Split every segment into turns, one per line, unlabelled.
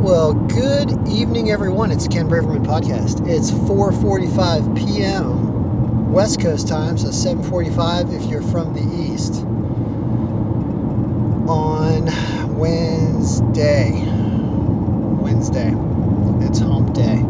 Well, good evening, everyone. It's Ken Braverman Podcast. It's 4:45 p.m. West Coast time, so 7:45 if you're from the East, on Wednesday. It's hump day.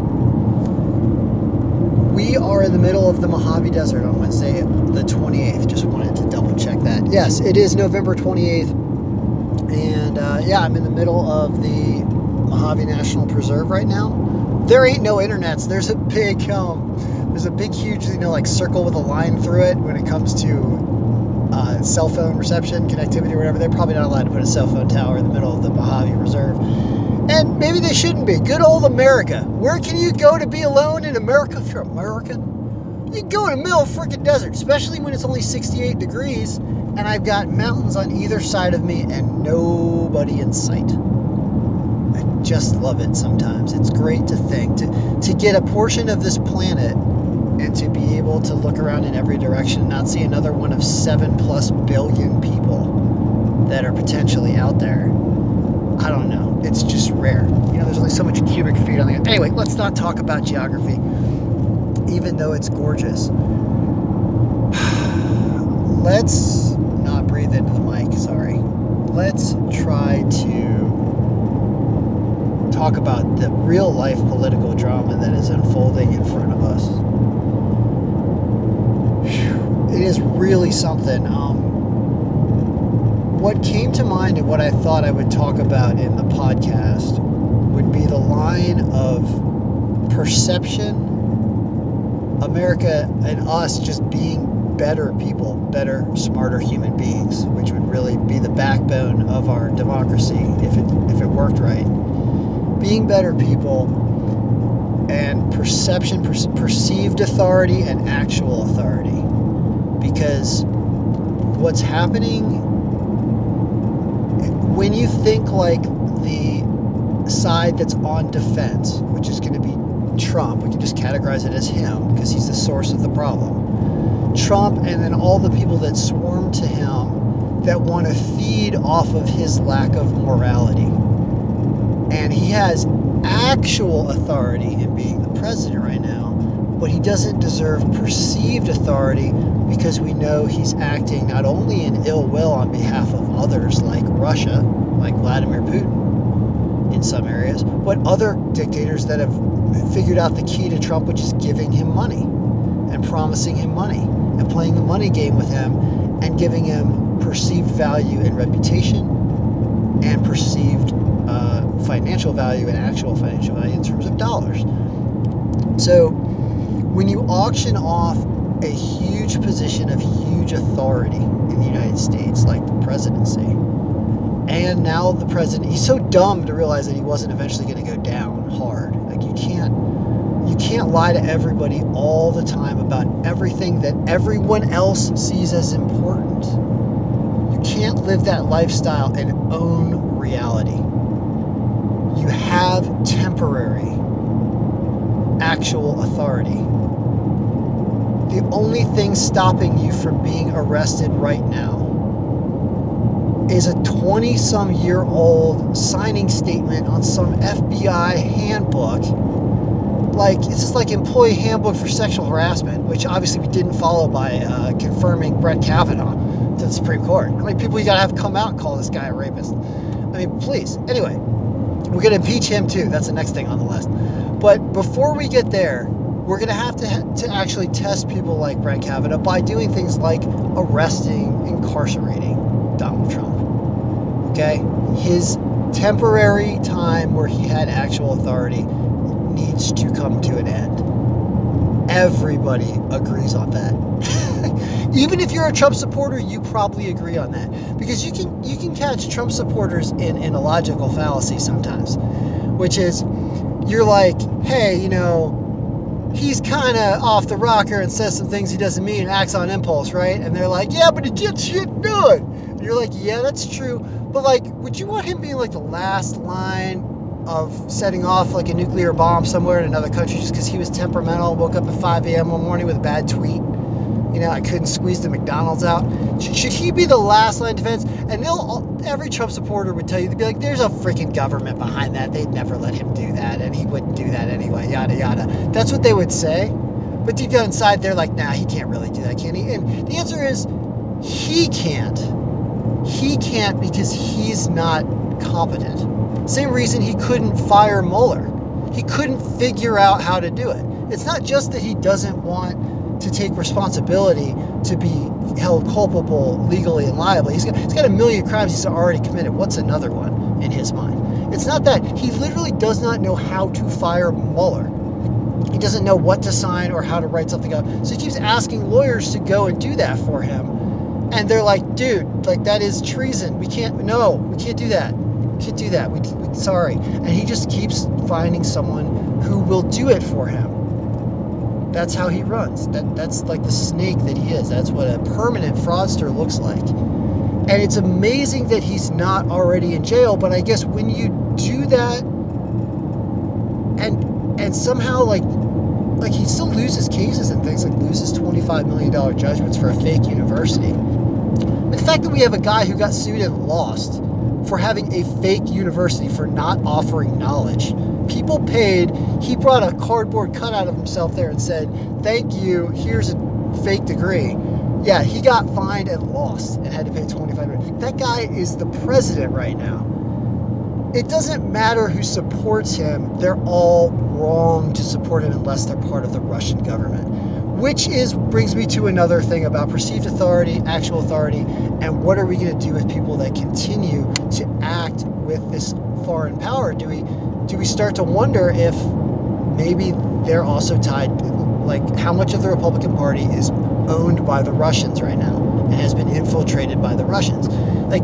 We are in the middle of the Mojave Desert on Wednesday, the 28th. Just wanted to double check that. Yes, it is November 28th. And I'm in the middle of the Mojave National Preserve right now. There ain't no internets. There's a big, huge, like circle with a line through it when it comes to cell phone reception, connectivity, or whatever. They're probably not allowed to put a cell phone tower in the middle of the Mojave Reserve. And maybe they shouldn't be. Good old America. Where can you go to be alone in America if you're American? You can go in the middle of freaking desert, especially when it's only 68 degrees and I've got mountains on either side of me and nobody in sight. I just love it sometimes. It's great to think, to get a portion of this planet and to be able to look around in every direction and not see another one of 7+ billion people that are potentially out there. I don't know. It's just rare. There's only so much cubic feet on the... Anyway, let's not talk about geography, even though it's gorgeous. Let's not breathe into the mic, sorry. Let's try to talk about the real life political drama that is unfolding in front of us. It is really something. What came to mind and what I thought I would talk about in the podcast would be the line of perception, America and us just being better people, better, smarter human beings, which would really be the backbone of our democracy if it worked right. Being better people and perception, perceived authority and actual authority. Because what's happening when you think like the side that's on defense, which is going to be Trump, we can just categorize it as him because he's the source of the problem. Trump and then all the people that swarm to him that want to feed off of his lack of morality. And he has actual authority in being the president right now, but he doesn't deserve perceived authority because we know he's acting not only in ill will on behalf of others like Russia, like Vladimir Putin in some areas, but other dictators that have figured out the key to Trump, which is giving him money and promising him money and playing the money game with him and giving him perceived value and reputation and perceived financial value and actual financial value in terms of dollars. So when you auction off a huge position of huge authority in the United States, like the presidency, and now the president, he's so dumb to realize that he wasn't eventually going to go down hard. Like you can't lie to everybody all the time about everything that everyone else sees as important. You can't live that lifestyle and own reality. You have temporary actual authority. The only thing stopping you from being arrested right now is a 20-some-year-old signing statement on some FBI handbook. Like, this is like employee handbook for sexual harassment, which obviously we didn't follow by confirming Brett Kavanaugh to the Supreme Court. How many people you gotta have come out and call this guy a rapist? I mean, please. Anyway, we're gonna impeach him too. That's the next thing on the list. But before we get there, we're going to have to actually test people like Brett Kavanaugh by doing things like arresting, incarcerating Donald Trump. Okay? His temporary time where he had actual authority needs to come to an end. Everybody agrees on that. Even if you're a Trump supporter, you probably agree on that. Because you can catch Trump supporters in a logical fallacy sometimes, which is you're like, hey, he's kind of off the rocker and says some things he doesn't mean and acts on impulse, right? And they're like, yeah, but he gets shit done. And you're like, yeah, that's true. But, like, would you want him being, like, the last line of setting off, like, a nuclear bomb somewhere in another country just because he was temperamental, woke up at 5 a.m. one morning with a bad tweet? hanging out. I couldn't squeeze the McDonald's out. Should he be the last line of defense? And every Trump supporter would tell you, they'd be like, there's a freaking government behind that. They'd never let him do that, and he wouldn't do that anyway, yada, yada. That's what they would say. But deep down inside, they're like, nah, he can't really do that, can he? And the answer is, he can't. He can't because he's not competent. Same reason he couldn't fire Mueller. He couldn't figure out how to do it. It's not just that he doesn't want to take responsibility to be held culpable legally and liably. He's got a million crimes he's already committed. What's another one in his mind? It's not that. He literally does not know how to fire Mueller. He doesn't know what to sign or how to write something up. So he keeps asking lawyers to go and do that for him. And they're like, dude, like, that is treason. We can't do that. We can't do that. We sorry. And he just keeps finding someone who will do it for him. That's how he runs. That's like the snake that he is. That's what a permanent fraudster looks like. And it's amazing that he's not already in jail. But I guess when you do that, and somehow like he still loses cases and things, like loses $25 million judgments for a fake university. But the fact that we have a guy who got sued and lost for having a fake university, for not offering knowledge. People paid. He brought a cardboard cutout of himself there and said, thank you, here's a fake degree. Yeah, he got fined and lost and had to pay $25 million. That guy is the president right now. It doesn't matter who supports him. They're all wrong to support him unless they're part of the Russian government. Which brings me to another thing about perceived authority, actual authority, and what are we going to do with people that continue to act with this foreign power? Do we start to wonder if maybe they're also tied, like how much of the Republican Party is owned by the Russians right now and has been infiltrated by the Russians? Like,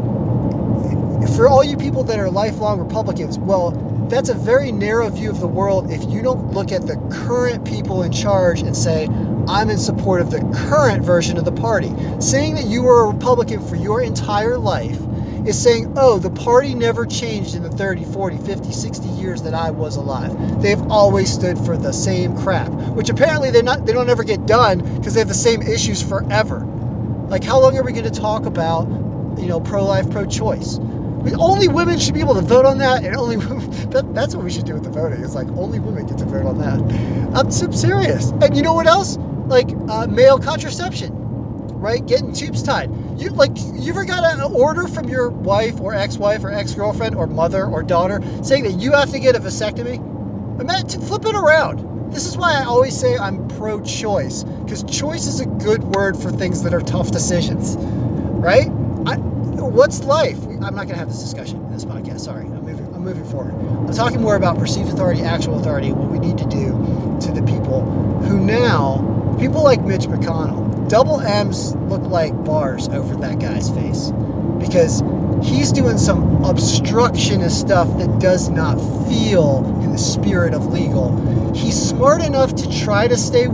for all you people that are lifelong Republicans, well, that's a very narrow view of the world if you don't look at the current people in charge and say, I'm in support of the current version of the party. Saying that you were a Republican for your entire life is saying, oh, the party never changed in the 30, 40, 50, 60 years that I was alive. They've always stood for the same crap, which apparently they don't ever get done because they have the same issues forever. Like, how long are we going to talk about, pro-life, pro-choice? Only women should be able to vote on that, and only that's what we should do with the voting. It's like only women get to vote on that. I'm serious. And you know what else? Like male contraception, right? Getting tubes tied. You ever got an order from your wife or ex-wife or ex-girlfriend or mother or daughter saying that you have to get a vasectomy? Imagine, flip it around. This is why I always say I'm pro-choice, because choice is a good word for things that are tough decisions, right? What's life? I'm not going to have this discussion in this podcast. Sorry, I'm moving forward. I'm talking more about perceived authority, actual authority, what we need to do to the people who now, people like Mitch McConnell, double M's look like bars over that guy's face because he's doing some obstructionist stuff that does not feel in the spirit of legal. He's smart enough to try to stay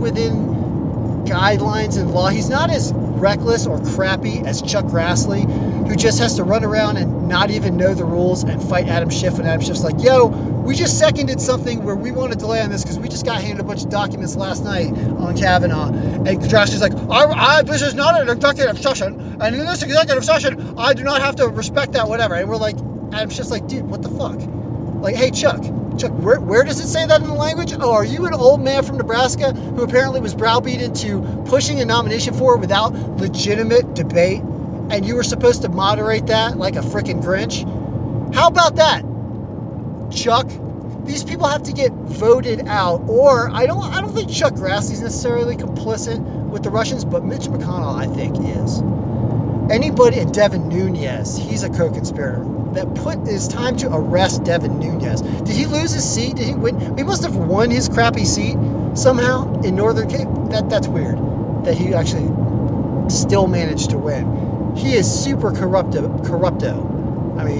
within guidelines and law. He's not as reckless or crappy as Chuck Grassley, who just has to run around and not even know the rules and fight Adam Schiff when Adam Schiff's like, yo, we just seconded something where we want to delay on this because we just got handed a bunch of documents last night on Kavanaugh. And Grassley's like, this is not an executive session, and in this executive session, I do not have to respect that, whatever. And we're like, Adam Schiff's like, dude, what the fuck? Like, hey, Chuck, where does it say that in the language? Oh, are you an old man from Nebraska who apparently was browbeat into pushing a nomination forward without legitimate debate? And you were supposed to moderate that like a freaking Grinch? How about that, Chuck? These people have to get voted out. Or I don't think Chuck Grassley's necessarily complicit with the Russians, but Mitch McConnell, I think, is. Anybody, and Devin Nunes, he's a co-conspirator. It's time to arrest Devin Nunes. Did he lose his seat? Did he win? He must have won his crappy seat somehow in Northern Cape. That's weird that he actually still managed to win. He is super corrupto. I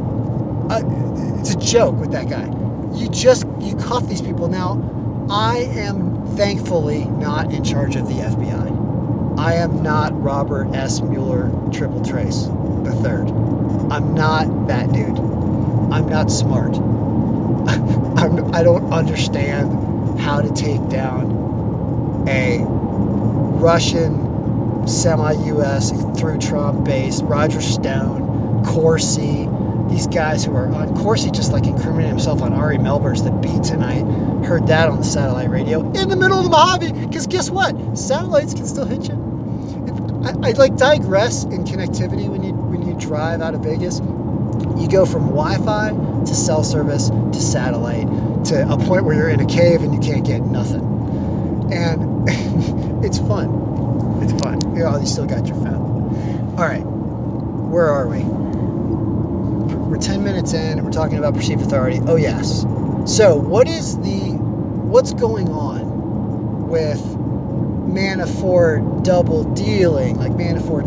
mean, it's a joke with that guy. You cuff these people. Now, I am thankfully not in charge of the FBI. I am not Robert S. Mueller Triple Trace the third. I'm not that dude. I'm not smart. I don't understand how to take down a Russian semi-U.S. through Trump base, Roger Stone, Corsi, these guys who are on Corsi just like incriminated himself on Ari Melber's The Beat tonight. Heard that on the satellite radio in the middle of the Mojave, because guess what? Satellites can still hit you. I like digress in connectivity when you drive out of Vegas. You go from Wi-Fi to cell service to satellite to a point where you're in a cave and you can't get nothing. And it's fun. It's fun. You still got your phone. All right. Where are we? We're 10 minutes in and we're talking about perceived authority. Oh, yes. So what's going on with Manafort double dealing? Like Manafort,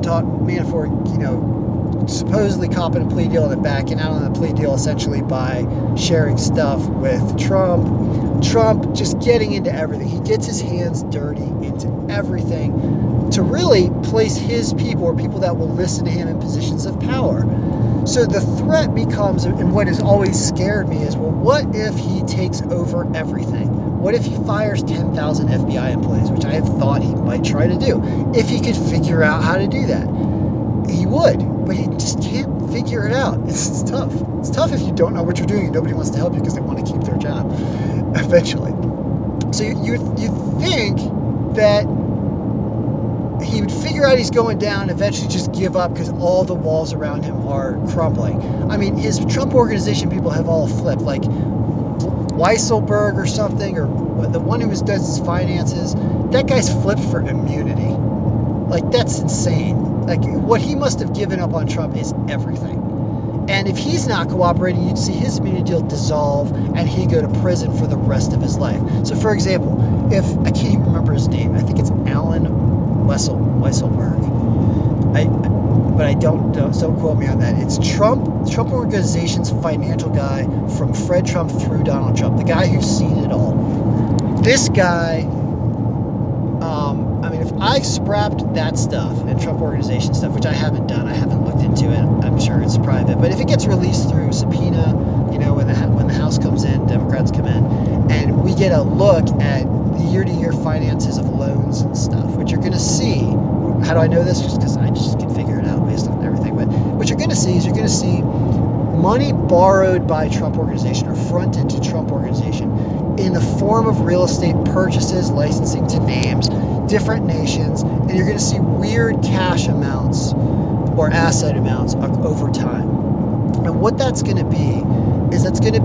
supposedly copping a plea deal and then backing out on the plea deal essentially by sharing stuff with Trump. Trump just getting into everything. He gets his hands dirty into everything to really place his people, or people that will listen to him, in positions of power. So the threat becomes, and what has always scared me is, well, what if he takes over everything? What if he fires 10,000 FBI employees, which I have thought he might try to do? If he could figure out how to do that, he would, but he just can't figure it out. It's tough. It's tough if you don't know what you're doing and nobody wants to help you because they want to keep their job eventually. So you think that he would figure out he's going down and eventually just give up because all the walls around him are crumbling. I mean, his Trump organization people have all flipped, like Weisselberg or something, or the one who does his finances. That guy's flipped for immunity. Like, that's insane. Like, what he must have given up on Trump is everything. And if he's not cooperating, you'd see his immunity deal dissolve and he'd go to prison for the rest of his life. So, for example, I can't even remember his name. I think it's Alan Weisselberg. But I don't quote me on that. It's Trump Organization's financial guy from Fred Trump through Donald Trump, the guy who's seen it all. This guy, if I scrapped that stuff and Trump Organization stuff, which I haven't done, I haven't looked into it, I'm sure it's private, but if it gets released through subpoena, when the House comes in, Democrats come in, and we get a look at the year-to-year finances of loans and stuff, what you're going to see, how do I know this? Just because I just can figure it out based on everything, but what you're going to see is money borrowed by Trump Organization or fronted to Trump Organization in the form of real estate purchases, licensing to names, different nations, and you're going to see weird cash amounts or asset amounts over time. And what that's going to be is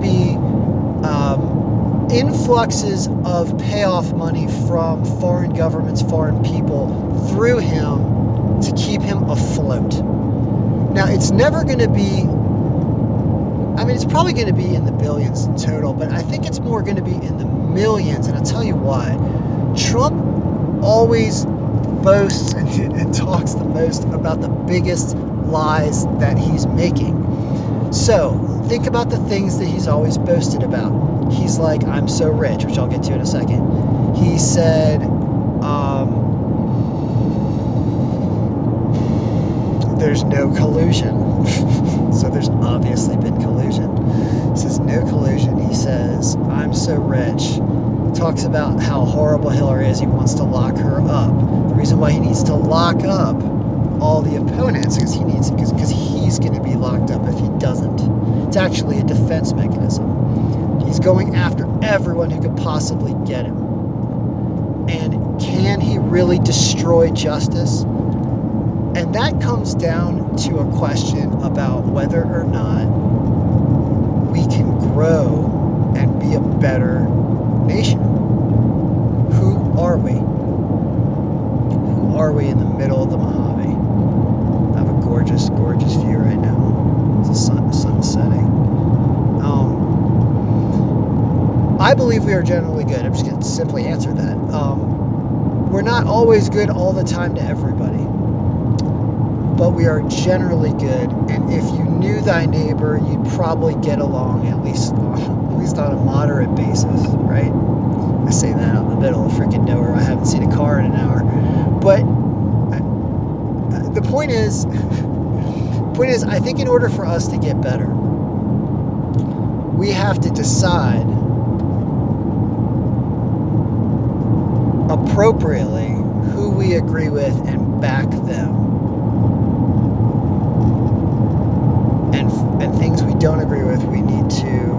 influxes of payoff money from foreign governments, foreign people through him to keep him afloat. Now, it's never going to be, it's probably going to be in the billions in total, but I think it's more going to be in the millions, and I'll tell you why. Trump always boasts and talks the most about the biggest lies that he's making. So think about the things that he's always boasted about. He's like, I'm so rich, which I'll get to in a second. He said, there's no collusion. So there's obviously been collusion. He says no collusion. He says, I'm so rich. Talks about how horrible Hillary is. He wants to lock her up. The reason why he needs to lock up all the opponents is because he's going to be locked up if he doesn't. It's actually a defense mechanism. He's going after everyone who could possibly get him. And can he really destroy justice? And that comes down to a question about whether or not we can grow and be a better nation. Who are we? Who are we in the middle of the Mojave? I have a gorgeous, gorgeous view right now. It's the sun setting. I believe we are generally good. I'm just going to simply answer that. We're not always good all the time to everybody, but we are generally good. And if you knew thy neighbor, you'd probably get along at least on a moderate basis, right? I say that out in the middle of freaking nowhere. I haven't seen a car in an hour. But the point is, I think in order for us to get better, we have to decide appropriately who we agree with and back them, and things we don't agree with, we need to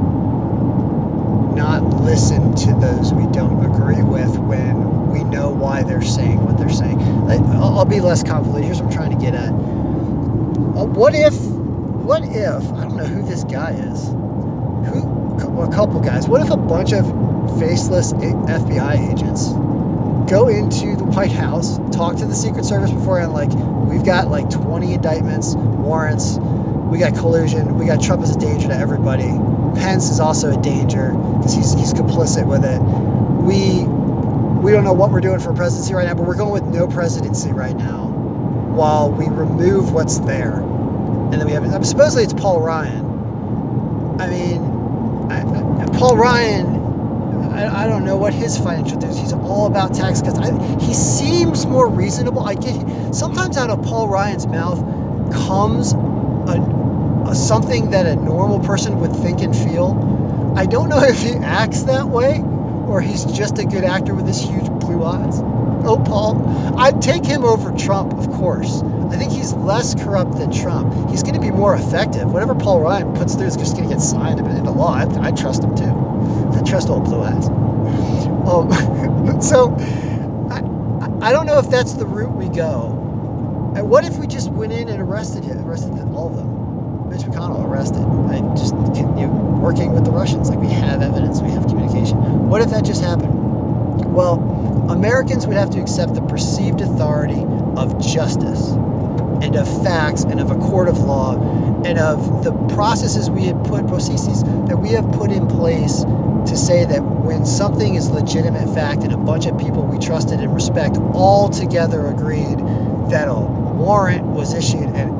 not listen to those we don't agree with when we know why they're saying what they're saying. I'll be less convoluted. Here's what I'm trying to get at. What if, I don't know who this guy is, a couple guys, what if a bunch of faceless FBI agents go into the White House, talk to the Secret Service beforehand, like, we've got like 20 indictments, warrants, we got collusion, we got Trump as a danger to everybody, Pence is also a danger because he's complicit with it, we don't know what we're doing for presidency right now, but we're going with no presidency right now while we remove what's there. And then we have, supposedly it's Paul Ryan. I mean, Paul Ryan, I don't know what his financial dues. He's all about tax cuts. He seems more reasonable. I get sometimes out of Paul Ryan's mouth comes something that a normal person would think and feel. I don't know if he acts that way or he's just a good actor with his huge blue eyes. Oh, Paul. I'd take him over Trump, of course. I think he's less corrupt than Trump. He's going to be more effective. Whatever Paul Ryan puts through is just going to get signed into law. I trust him too. I trust old blue eyes. So I don't know if that's the route we go. And what if we just went in and arrested all of them? Mitch McConnell arrested. Just working with the Russians. Like, we have evidence, we have communication. What if that just happened? Well, Americans would have to accept the perceived authority of justice and of facts and of a court of law and of the processes we have put in place to say that when something is legitimate fact and a bunch of people we trusted and respect all together agreed that a warrant was issued and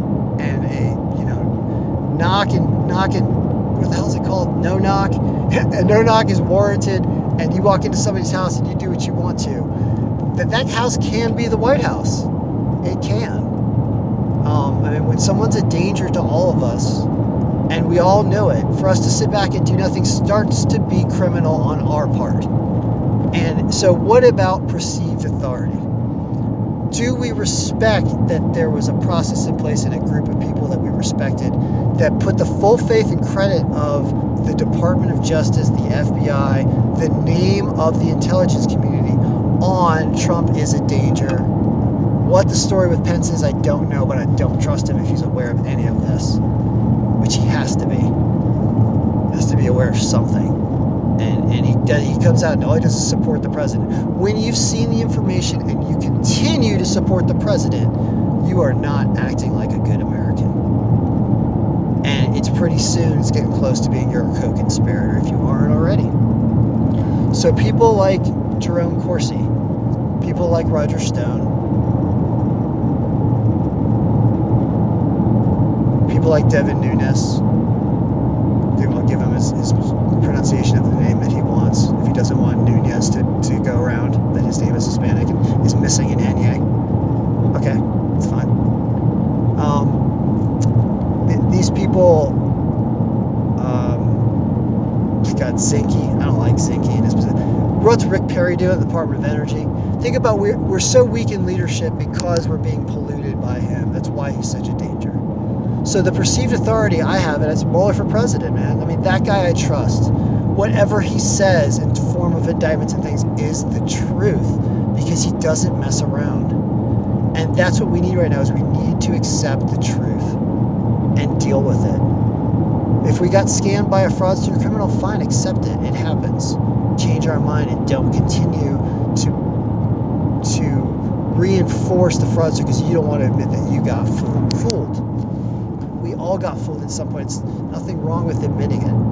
a knock and what the hell is it called? No knock. A no knock is warranted, and you walk into somebody's house and you do what you want to. That house can be the White House. It can. When someone's a danger to all of us, and we all know it, for us to sit back and do nothing starts to be criminal on our part. And so what about perceived authority? Do we respect that there was a process in place and a group of people that we respected that put the full faith and credit of the Department of Justice, the FBI, the name of the intelligence community on Trump is a danger? What the story with Pence is, I don't know, but I don't trust him if he's aware of any of this, which he has to be. He has to be aware of something. And he comes out and all he does is support the president. When you've seen the information and you continue to support the president, you are not acting like a good American. And it's pretty soon, it's getting close to being your co-conspirator if you aren't already. So people like Jerome Corsi, people like Roger Stone, people like Devin Nunes, I'll give him his pronunciation of the name that he wants. If he doesn't want Nunez to go around, that his name is Hispanic and is missing an Nye. Okay, it's fine. These people got Zinke. I don't like Zinke in his position. What's Rick Perry doing at the Department of Energy? Think about we're so weak in leadership because we're being polluted by him. That's why he's such a danger. So the perceived authority I have, and it's Mueller for president, man. I mean, that guy I trust. Whatever he says in form of indictments and things is the truth because he doesn't mess around. And that's what we need right now is we need to accept the truth and deal with it. If we got scammed by a fraudster or criminal, fine, accept it. It happens. Change our mind and don't continue to reinforce the fraudster because you don't want to admit that you got fooled. We all got fooled at some point. It's nothing wrong with admitting it.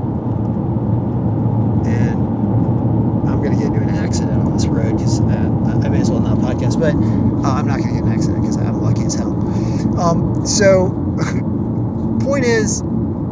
And I'm going to get into an accident on this road because I may as well not podcast, but I'm not going to get in an accident because I'm lucky as hell. So, point is,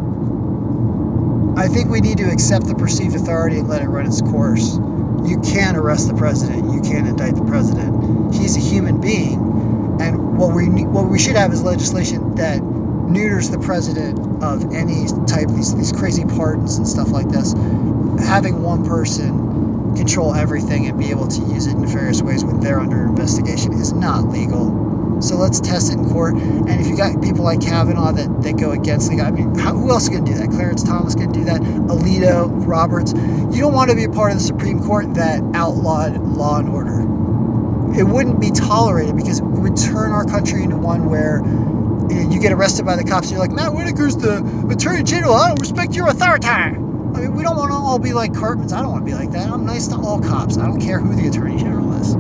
I think we need to accept the perceived authority and let it run its course. You can arrest the president. You can indict the president. He's a human being. And what we should have is legislation that neuters the president of any type, these crazy pardons and stuff like this. Having one person control everything and be able to use it in nefarious ways when they're under investigation is not legal. So let's test it in court. And if you got people like Kavanaugh that go against the guy, I mean, who else is going to do that? Clarence Thomas can do that. Alito, Roberts. You don't want to be a part of the Supreme Court that outlawed law and order. It wouldn't be tolerated because it would turn our country into one where you get arrested by the cops and you're like, Matt Whitaker's the Attorney General. I don't respect your authority. I mean, we don't want to all be like Cartmans. I don't want to be like that. I'm nice to all cops. I don't care who the Attorney General is.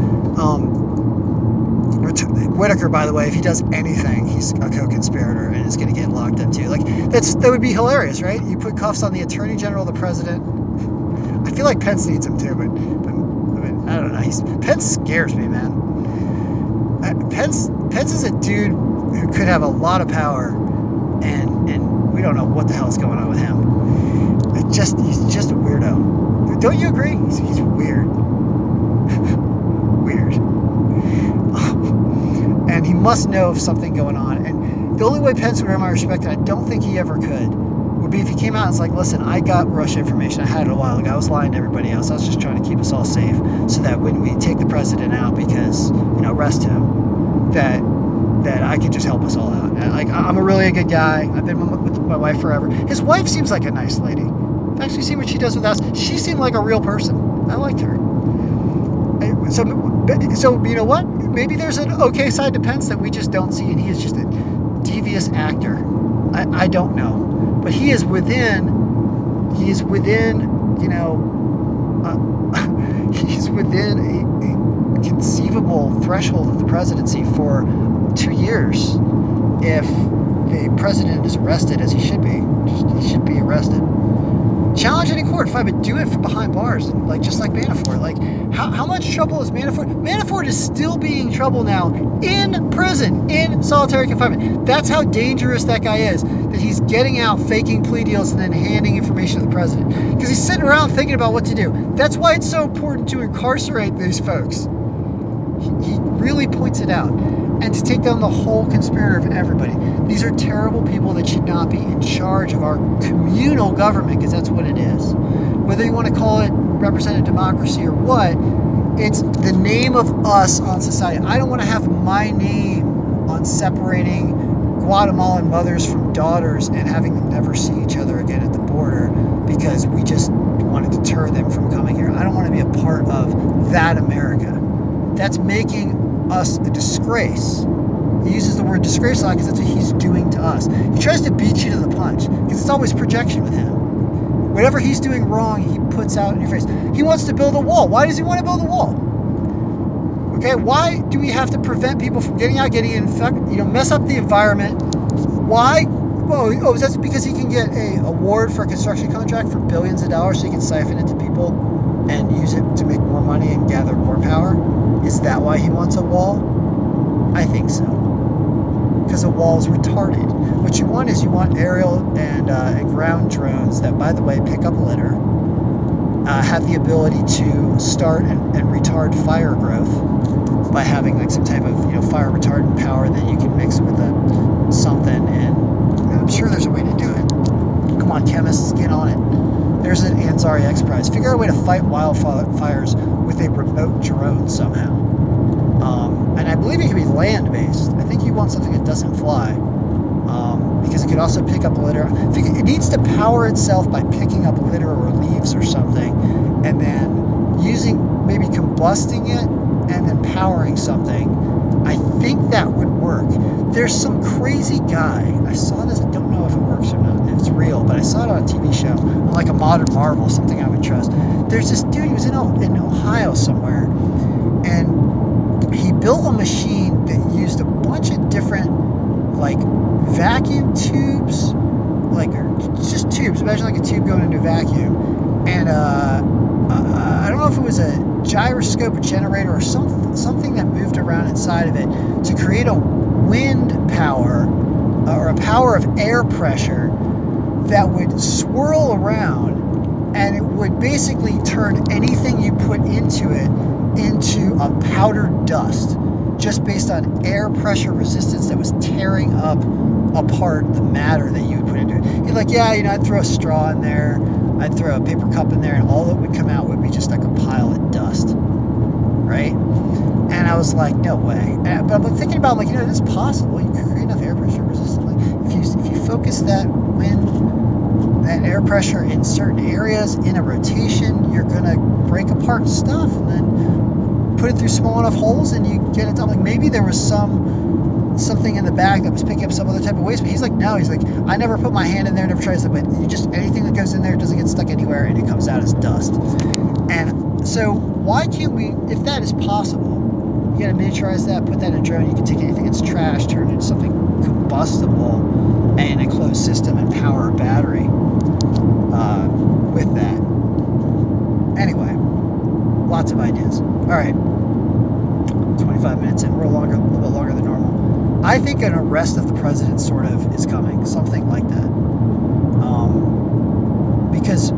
Whitaker, by the way, if he does anything, he's a co-conspirator and is going to get locked up too. Like that would be hilarious, right? You put cuffs on the Attorney General, the President. I feel like Pence needs him too, but I mean, I don't know. Pence scares me, man. Pence is a dude who could have a lot of power, and we don't know what the hell is going on with him. He's just a weirdo. Don't you agree? He's weird. Weird. And he must know of something going on. And the only way Pence would earn my respect, and I don't think he ever could, would be if he came out and was like, listen, I got Russia information. I had it a while ago. I was lying to everybody else. I was just trying to keep us all safe so that when we take the president out because, arrest him, that I could just help us all out. I'm a really good guy. I've been with my wife forever. His wife seems like a nice lady. I've actually seen what she does with us. She seemed like a real person. I liked her. So you know what? Maybe there's an okay side to Pence that we just don't see, and he is just a devious actor. I don't know, but he is within he's within a conceivable threshold of the presidency for 2 years. If the president is arrested, as he should be, he should be arrested. Challenge it in court, fine, but do it from behind bars, just like Manafort. How much trouble is Manafort? Manafort is still being in trouble now in prison, in solitary confinement. That's how dangerous that guy is, that he's getting out, faking plea deals, and then handing information to the president. Because he's sitting around thinking about what to do. That's why it's so important to incarcerate these folks. He really points it out. And to take down the whole conspirator of everybody. These are terrible people that should not be in charge of our communal government, because that's what it is. Whether you want to call it representative democracy or what, it's the name of us on society. I don't want to have my name on separating Guatemalan mothers from daughters and having them never see each other again at the border because we just want to deter them from coming here. I don't want to be a part of that America. That's making us a disgrace. He uses the word disgrace a lot because that's what he's doing to us. He tries to beat you to the punch because it's always projection with him. Whatever he's doing wrong, he puts out in your face. He wants to build a wall. Why does he want to build a wall? Okay, why do we have to prevent people from getting out, getting infected, mess up the environment? Why? Oh, that's because he can get an award for a construction contract for billions of dollars so he can siphon it to people and use it to make more money and gather more power? Is that why he wants a wall? I think so. Because a wall is retarded. What you want is aerial and ground drones that, by the way, pick up litter, have the ability to start and retard fire growth by having some type of fire retardant power that you can mix with something. And I'm sure there's a way to do it. Come on, chemists, get on it. There's an Ansari X Prize. Figure out a way to fight wildfires with a remote drone somehow. And I believe it can be land-based. I think you want something that doesn't fly. Because it could also pick up litter. I think it needs to power itself by picking up litter or leaves or something. And then maybe combusting it and then powering something. I think that would work. There's some crazy guy. I saw this. I don't know if it works or not. If it's real, but I saw it on a TV show, on a Modern Marvel, something I would trust. There's this dude who was in Ohio somewhere, and he built a machine that used a bunch of different vacuum tubes, just tubes. Imagine a tube going into a vacuum, and I don't know if it was a gyroscope, a generator, or something that moved around inside of it to create a wind power or a power of air pressure that would swirl around, and it would basically turn anything you put into it into a powdered dust, just based on air pressure resistance that was tearing apart the matter that you would put into it. He's like, I'd throw a straw in there, I'd throw a paper cup in there, and all that would come out would be just like a pile of dust, right? And I was like, no way. But I'm thinking about, like, it is possible. You can create enough air pressure resistance. Like, if you focus that air pressure in certain areas in a rotation, you're gonna break apart stuff and then put it through small enough holes, and you get it done. Like, maybe there was something in the back that was picking up some other type of waste, but he's like, no. He's like, I never put my hand in there, never tries to, but anything that goes in there doesn't get stuck anywhere, and it comes out as dust. And so why can't we, if that is possible, you gotta miniaturize that, put that in a drone. You can take anything that's trash, turn it into something combustible and a closed system, and power a battery with that. Anyway, lots of ideas. All right, 25 minutes in. We're a little bit longer than normal. I think an arrest of the president sort of is coming, something like that, because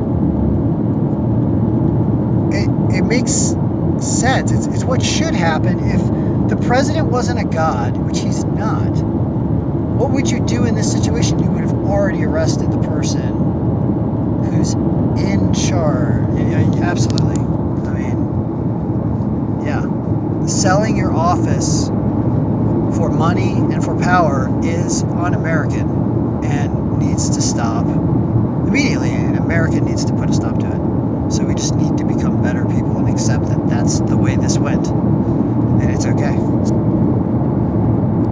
it makes sense. It's what should happen. If the president wasn't a god, which he's not, what would you do in this situation? You would have already arrested the person who's in charge. Absolutely. I mean, yeah. Selling your office for money and for power is un-American and needs to stop immediately. And America needs to put a stop to it. So we just need to become better people and accept that that's the way this went. And it's okay.